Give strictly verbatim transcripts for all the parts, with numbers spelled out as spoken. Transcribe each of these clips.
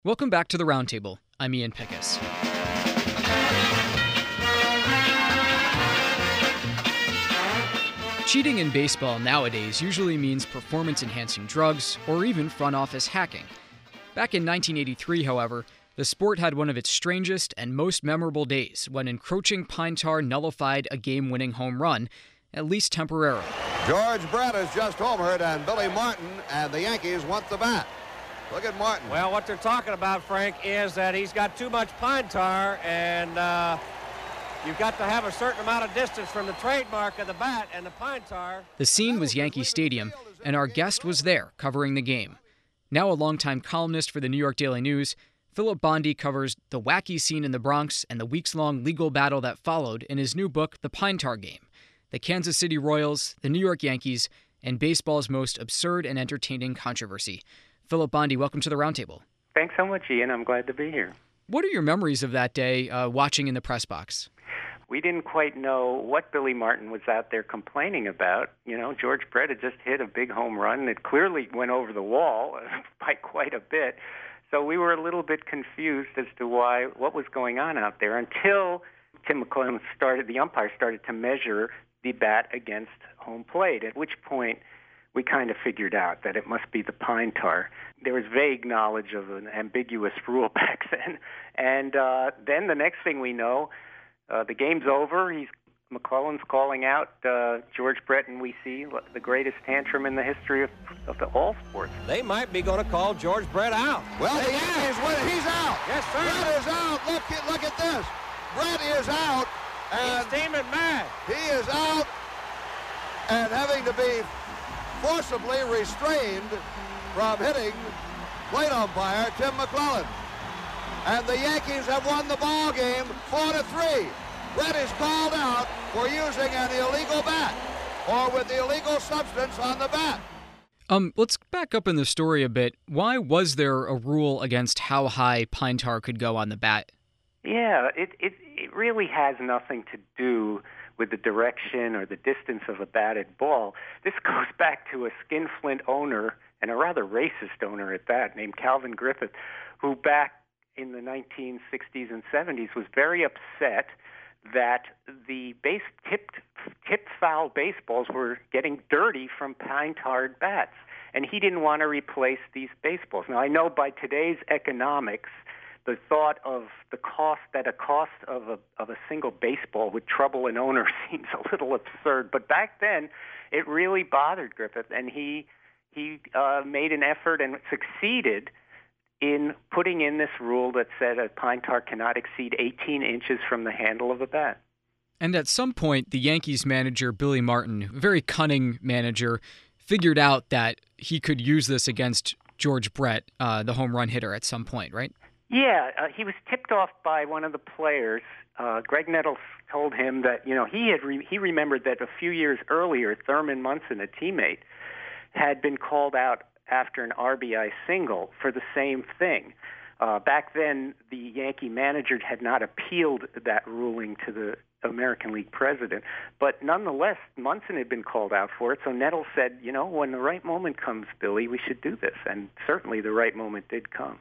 Welcome back to the Roundtable. I'm Ian Pickus. Cheating in baseball nowadays usually means performance-enhancing drugs or even front office hacking. Back in nineteen eighty-three, however, the sport had one of its strangest and most memorable days when encroaching pine tar nullified a game-winning home run, at least temporarily. George Brett has just homered, and Billy Martin and the Yankees want the bat. Look at Martin. Well, what they're talking about, Frank, is that he's got too much pine tar, and uh, you've got to have a certain amount of distance from the trademark of the bat and the pine tar. The scene was Yankee Stadium, and our guest was there covering the game. Now a longtime columnist for the New York Daily News, Philip Bondi covers the wacky scene in the Bronx and the weeks-long legal battle that followed in his new book, The Pine Tar Game: The Kansas City Royals, the New York Yankees, and baseball's most absurd and entertaining controversy. Philip Bondi, welcome to the Roundtable. Thanks so much, Ian. I'm glad to be here. What are your memories of that day uh, watching in the press box? We didn't quite know what Billy Martin was out there complaining about. You know, George Brett had just hit a big home run. It clearly went over the wall by quite a bit. So we were a little bit confused as to why, what was going on out there until Tim McClellan started, the umpire started to measure the bat against home plate, at which point we kind of figured out that it must be the pine tar. There was vague knowledge of an ambiguous rule back then. And uh, then the next thing we know, uh, the game's over. He's McClellan's calling out uh, George Brett, and we see the greatest tantrum in the history of, of the all sports. They might be going to call George Brett out. Well, the Yankees win it. He's out. Yes, sir. Brett is out. Look at, look at this. Brett is out. And He's steaming mad. he is out and having to be forcibly restrained from hitting plate umpire Tim McClellan. And the Yankees have won the ball game four to three. Brett is called out for using an illegal bat or with the illegal substance on the bat. Um, let's back up in the story a bit. Why was there a rule against how high pine tar could go on the bat? Yeah, it, it, it really has nothing to do with the direction or the distance of a batted ball. This goes back to a skinflint owner, and a rather racist owner at that, named Calvin Griffith, who back in the nineteen sixties and seventies was very upset that the base tipped tipped foul baseballs were getting dirty from pine-tarred bats, and he didn't want to replace these baseballs. Now, I know by today's economics, the thought of the cost that a cost of a of a single baseball would trouble an owner seems a little absurd. But back then, it really bothered Griffith, and he he uh, made an effort and succeeded in putting in this rule that said a pine tar cannot exceed eighteen inches from the handle of a bat. And at some point, the Yankees manager, Billy Martin, a very cunning manager, figured out that he could use this against George Brett, uh, the home run hitter, at some point, right? Yeah, uh, he was tipped off by one of the players. Uh, Greg Nettles told him that, you know, he had re- he remembered that a few years earlier, Thurman Munson, a teammate, had been called out after an R B I single for the same thing. Uh, back then, the Yankee manager had not appealed that ruling to the American League president, but nonetheless, Munson had been called out for it, so Nettles said, you know, when the right moment comes, Billy, we should do this, and certainly the right moment did come.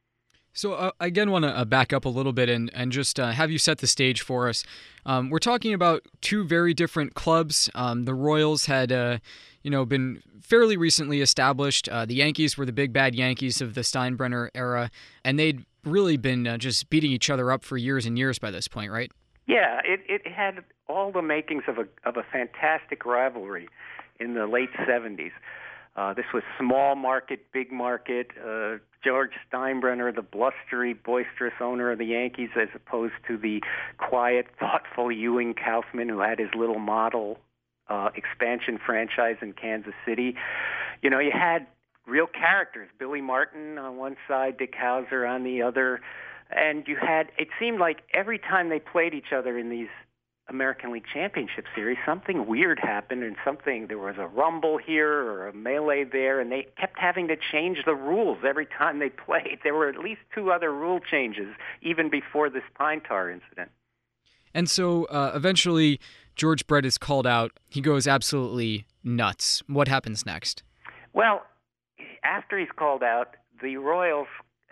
So uh, I again want to uh, back up a little bit and, and just uh, have you set the stage for us. Um, we're talking about two very different clubs. Um, the Royals had, uh, you know, been fairly recently established. Uh, the Yankees were the big bad Yankees of the Steinbrenner era, and they'd really been uh, just beating each other up for years and years by this point, right? Yeah, it, it had all the makings of a of a fantastic rivalry in the late seventies. Uh, this was small market, big market. Uh, George Steinbrenner, the blustery, boisterous owner of the Yankees, as opposed to the quiet, thoughtful Ewing Kaufman, who had his little model uh, expansion franchise in Kansas City. You know, you had real characters, Billy Martin on one side, Dick Hauser on the other, and you had, it seemed like every time they played each other in these American League Championship Series, something weird happened, and something, there was a rumble here or a melee there, and they kept having to change the rules every time they played. There were at least two other rule changes even before this pine tar incident. And so uh, eventually George Brett is called out. He goes absolutely nuts. What happens next? Well, after he's called out, the Royals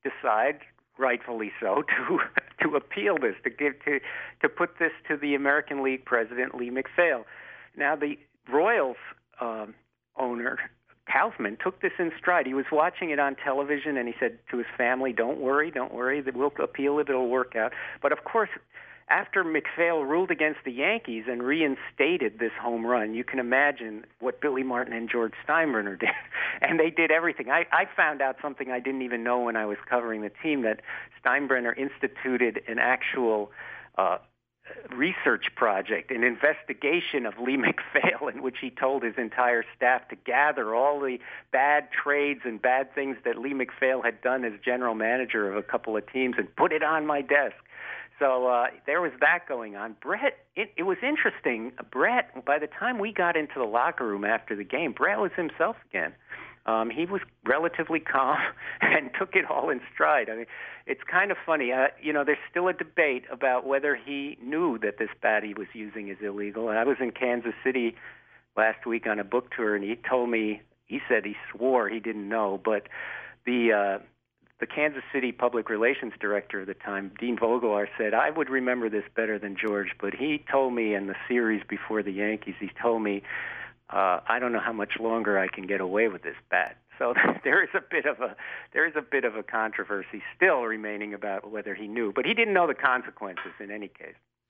decide, rightfully so, to to appeal this, to give to to put this to the American League president, Lee MacPhail. Now, the Royals um, owner, Kaufman, took this in stride. He was watching it on television, and he said to his family, don't worry, don't worry, we'll appeal it, it'll work out. But, of course, after MacPhail ruled against the Yankees and reinstated this home run, you can imagine what Billy Martin and George Steinbrenner did. And they did everything. I, I found out something I didn't even know when I was covering the team, that Steinbrenner instituted an actual uh, research project, an investigation of Lee MacPhail, in which he told his entire staff to gather all the bad trades and bad things that Lee MacPhail had done as general manager of a couple of teams and put it on my desk. So uh, there was that going on. Brett, it, it was interesting. Brett, by the time we got into the locker room after the game, Brett was himself again. Um, he was relatively calm and took it all in stride. I mean, it's kind of funny. Uh, you know, there's still a debate about whether he knew that this bat he was using is illegal. I was in Kansas City last week on a book tour, and he told me, he said he swore he didn't know, but the uh, the Kansas City public relations director at the time, Dean Vogelar, said, I would remember this better than George, but he told me in the series before the Yankees, he told me, uh, I don't know how much longer I can get away with this bat. So there is a bit of a there is a bit of a controversy still remaining about whether he knew, but he didn't know the consequences in any case.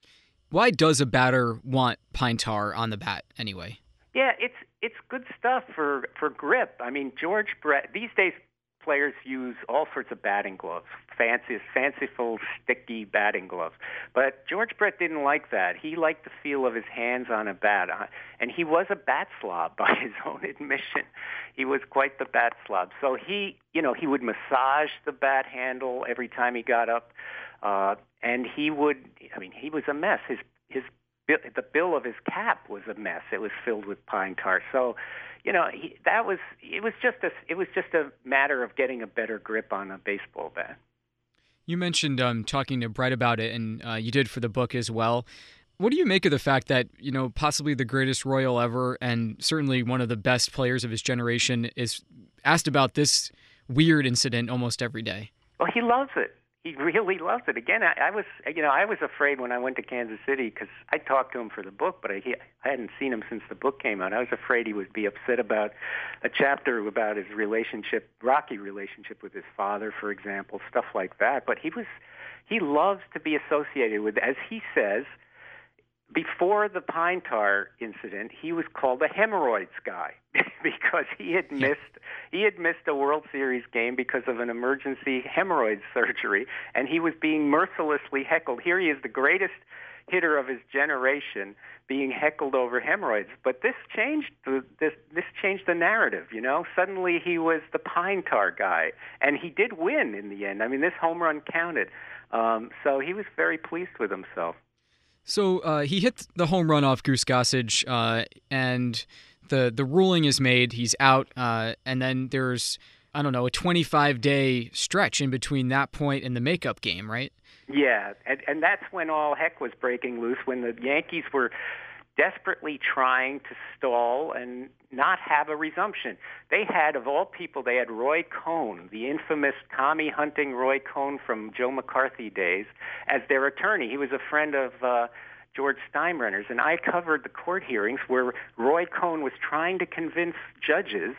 Why does a batter want pine tar on the bat anyway? Yeah, it's it's good stuff for, for grip. I mean, George Brett, these days players use all sorts of batting gloves, fancy, fanciful, sticky batting gloves. But George Brett didn't like that. He liked the feel of his hands on a bat. And he was a bat slob by his own admission. He was quite the bat slob. So he, you know, he would massage the bat handle every time he got up. Uh, and he would, I mean, he was a mess. His, his, the bill of his cap was a mess. It was filled with pine tar. So, you know, he, that was it was just a it was just a matter of getting a better grip on a baseball bat. You mentioned um, talking to Brett about it, and uh, you did for the book as well. What do you make of the fact that, you know, possibly the greatest Royal ever, and certainly one of the best players of his generation, is asked about this weird incident almost every day? Well, he loves it. He really loves it. Again, I, I was, you know, I was afraid when I went to Kansas City because I talked to him for the book, but I, he, I hadn't seen him since the book came out. I was afraid he would be upset about a chapter about his relationship, rocky relationship with his father, for example, stuff like that. But he was, he loves to be associated with, as he says, before the pine tar incident, he was called the hemorrhoids guy because he had missed he had missed a World Series game because of an emergency hemorrhoid surgery, and he was being mercilessly heckled. Here he is, the greatest hitter of his generation, being heckled over hemorrhoids. But this changed the, this this changed the narrative. You know, suddenly he was the pine tar guy, and he did win in the end. I mean, this home run counted, um, so he was very pleased with himself. So uh, he hit the home run off Goose Gossage, uh, and the the ruling is made. He's out, uh, and then there's, I don't know, a twenty-five day stretch in between that point and the makeup game, right? Yeah, and, and that's when all heck was breaking loose, when the Yankees were desperately trying to stall and not have a resumption. They had, of all people, they had Roy Cohn, the infamous Tommy hunting Roy Cohn from Joe McCarthy days, as their attorney. He was a friend of uh, George Steinbrenner's, and I covered the court hearings where Roy Cohn was trying to convince judges,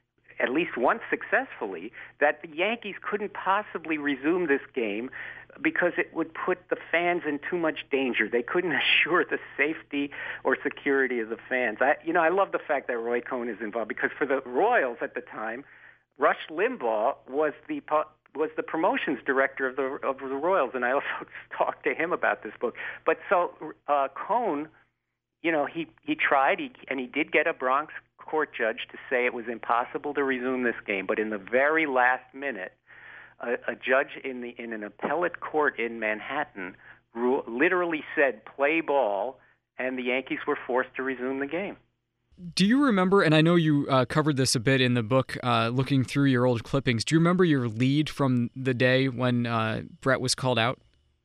at least once successfully, that the Yankees couldn't possibly resume this game because it would put the fans in too much danger. They couldn't assure the safety or security of the fans. I, you know, I love the fact that Roy Cohn is involved because for the Royals at the time, Rush Limbaugh was the was the promotions director of the of the Royals, and I also talked to him about this book. But so uh, Cohn, you know, he he tried, he, and he did get a Bronx court judge to say it was impossible to resume this game, but in the very last minute, a, a judge in the in an appellate court in Manhattan ru- literally said play ball, and the Yankees were forced to resume the game. Do you remember, and I know you uh, covered this a bit in the book, uh, looking through your old clippings, do you remember your lead from the day when uh, Brett was called out?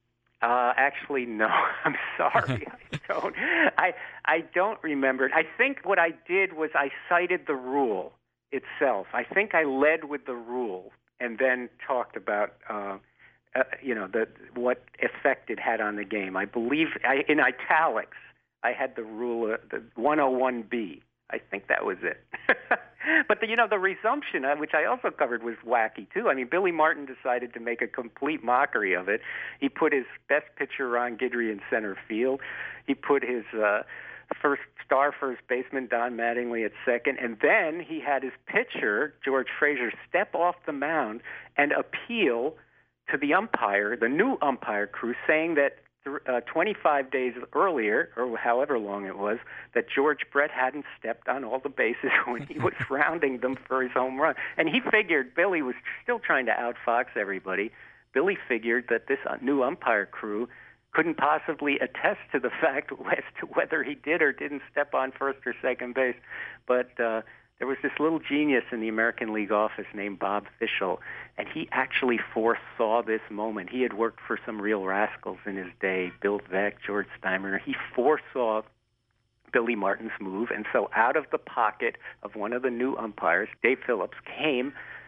Uh, actually, no. I'm sorry. I don't. I I don't remember it. I think what I did was I cited the rule itself. I think I led with the rule and then talked about uh, uh, you know the what effect it had on the game. I believe I, in italics I had the rule uh, the one oh one B. I think that was it. But the, you know the resumption, uh, which I also covered, was wacky too. I mean, Billy Martin decided to make a complete mockery of it. He put his best pitcher Ron Guidry in center field. He put his uh, first star first baseman Don Mattingly at second, and then he had his pitcher George Frazier step off the mound and appeal to the umpire, the new umpire crew, saying that uh, twenty-five days earlier, or however long it was, that George Brett hadn't stepped on all the bases when he was rounding them for his home run. And he figured, Billy was still trying to outfox everybody, Billy figured that this new umpire crew couldn't possibly attest to the fact as to whether he did or didn't step on first or second base. But uh, there was this little genius in the American League office named Bob Fischel, and he actually foresaw this moment. He had worked for some real rascals in his day, Bill Veeck, George Steinbrenner. He foresaw Billy Martin's move, and so out of the pocket of one of the new umpires, Dave Phillips, came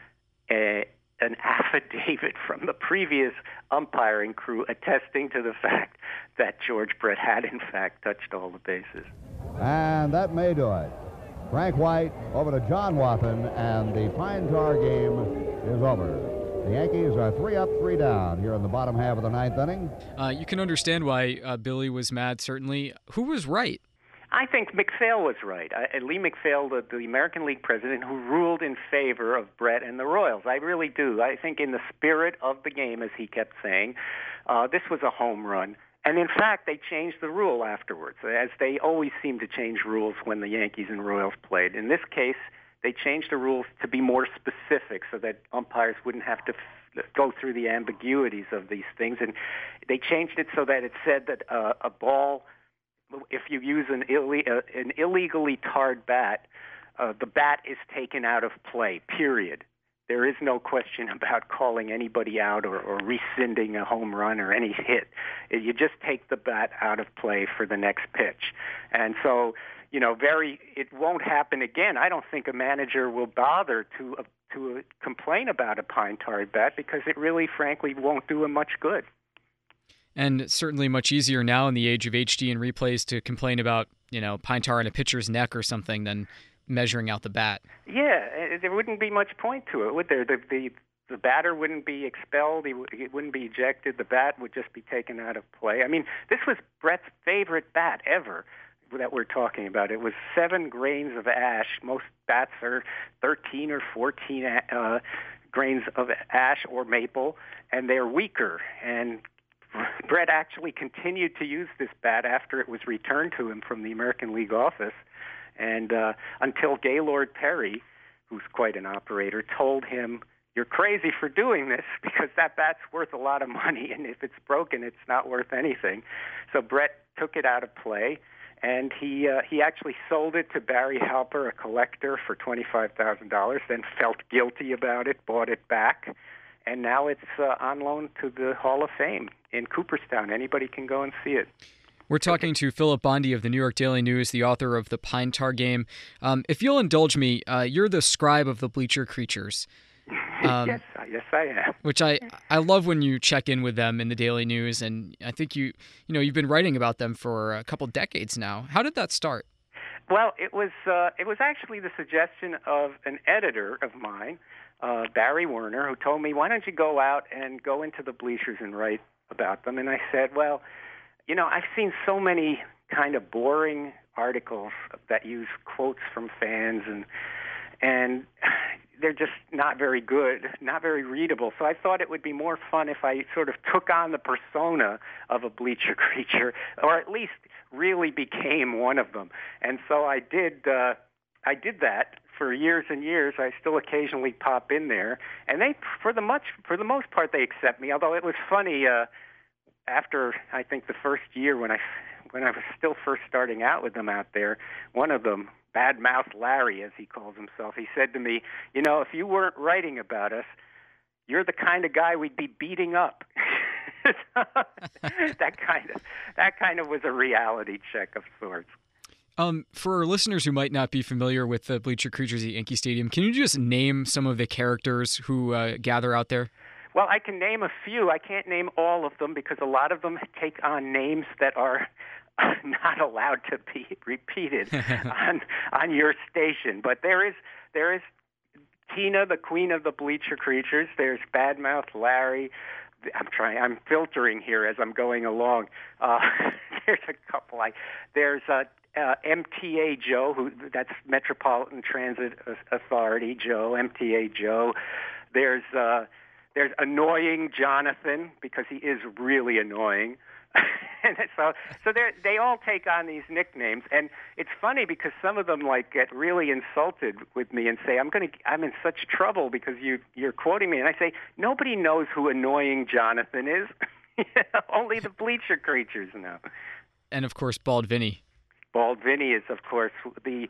a an affidavit from the previous umpiring crew attesting to the fact that George Brett had, in fact, touched all the bases. And that may do it. Frank White over to John Wathan, and the Pine Tar game is over. The Yankees are three up, three down here in the bottom half of the ninth inning. Uh, you can understand why uh, Billy was mad, certainly. Who was right? I think MacPhail was right. I, Lee MacPhail, the, the American League president, who ruled in favor of Brett and the Royals. I really do. I think in the spirit of the game, as he kept saying, uh, this was a home run. And in fact, they changed the rule afterwards, as they always seem to change rules when the Yankees and Royals played. In this case, they changed the rules to be more specific so that umpires wouldn't have to f- go through the ambiguities of these things. And they changed it so that it said that uh, a ball, if you use an, ille- uh, an illegally tarred bat, uh, the bat is taken out of play, period. There is no question about calling anybody out or, or rescinding a home run or any hit. You just take the bat out of play for the next pitch. And so, you know, very it won't happen again. I don't think a manager will bother to uh, to uh, complain about a pine tar bat because it really, frankly, won't do him much good. And certainly much easier now in the age of H D and replays to complain about, you know, pine tar in a pitcher's neck or something than measuring out the bat. Yeah, there wouldn't be much point to it, would there? The the, the batter wouldn't be expelled. He, he wouldn't be ejected. The bat would just be taken out of play. I mean, this was Brett's favorite bat ever that we're talking about. It was seven grains of ash. Most bats are thirteen or fourteen uh, grains of ash or maple, and they're weaker. And Brett actually continued to use this bat after it was returned to him from the American League office. And uh, until Gaylord Perry, who's quite an operator, told him, "You're crazy for doing this because that bat's worth a lot of money, and if it's broken, it's not worth anything." So Brett took it out of play, and he uh, he actually sold it to Barry Halper, a collector, for twenty-five thousand dollars, then felt guilty about it, bought it back, and now it's uh, on loan to the Hall of Fame in Cooperstown. Anybody can go and see it. We're talking to Philip Bondi of the New York Daily News, the author of The Pine Tar Game. Um, if you'll indulge me, uh, you're the scribe of the Bleacher Creatures. Um, yes, yes, I am. Which I, I love when you check in with them in the Daily News, and I think you you know you've been writing about them for a couple decades now. How did that start? Well, it was uh, it was actually the suggestion of an editor of mine, uh, Barry Werner, who told me, "Why don't you go out and go into the bleachers and write about them?" And I said, "Well, you know, I've seen so many kind of boring articles that use quotes from fans, and and they're just not very good, not very readable. So I thought it would be more fun if I sort of took on the persona of a bleacher creature, or at least really became one of them." And so I did. Uh, I did that for years and years. I still occasionally pop in there, and they, for the much, for the most part, they accept me. Although it was funny. Uh, After, I think, the first year when I, when I was still first starting out with them out there, one of them, Badmouth Larry, as he calls himself, he said to me, "You know, if you weren't writing about us, you're the kind of guy we'd be beating up." that kind of that kind of was a reality check of sorts. Um, for our listeners who might not be familiar with the Bleacher Creatures at Yankee Stadium, can you just name some of the characters who uh, gather out there? Well, I can name a few. I can't name all of them because a lot of them take on names that are not allowed to be repeated on on your station. But there is there is Tina, the queen of the Bleacher Creatures. There's Badmouth Larry. I'm trying. I'm filtering here as I'm going along. Uh, there's a couple. I there's uh, uh, M T A Joe, who that's Metropolitan Transit Authority Joe. M T A Joe. There's uh, there's annoying Jonathan because he is really annoying. And so, so they they all take on these nicknames, and it's funny because some of them like get really insulted with me and say, "I'm going to, I'm in such trouble because you you're quoting me," and I say, "Nobody knows who annoying Jonathan is. Only the Bleacher Creatures know." And of course, Bald Vinny. Bald Vinny is, of course, the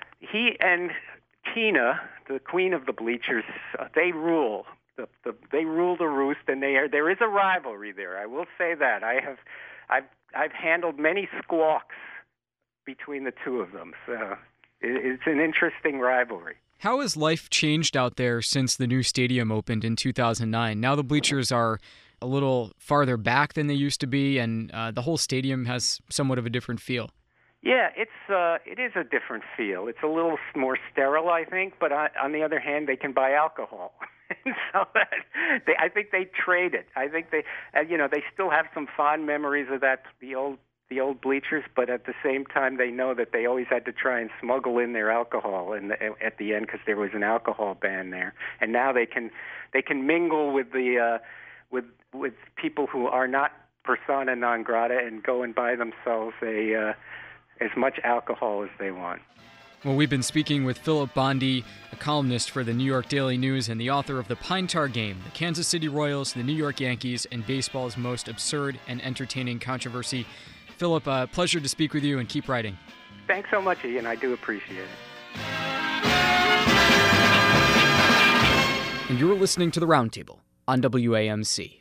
he and Tina, the queen of the Bleachers. Uh, they rule. The, the, they rule the roost, and they are, there is a rivalry there. I will say that. I have, I've, I've handled many squawks between the two of them. So it, it's an interesting rivalry. How has life changed out there since the new stadium opened in two thousand nine? Now the bleachers are a little farther back than they used to be, and uh, the whole stadium has somewhat of a different feel. Yeah, it's uh, it is a different feel. It's a little more sterile, I think, but on, on the other hand, they can buy alcohol. so that, they, I think they trade it. I think they, uh, you know, they still have some fond memories of that the old the old bleachers, but at the same time, they know that they always had to try and smuggle in their alcohol in the, at the end because there was an alcohol ban there. And now they can they can mingle with the uh, with with people who are not persona non grata and go and buy themselves a uh, as much alcohol as they want. Well, we've been speaking with Philip Bondi, a columnist for the New York Daily News and the author of The Pine Tar Game, the Kansas City Royals, the New York Yankees, and baseball's most absurd and entertaining controversy. Philip, uh, pleasure to speak with you, and keep writing. Thanks so much, Ian. I do appreciate it. And you're listening to The Roundtable on W A M C.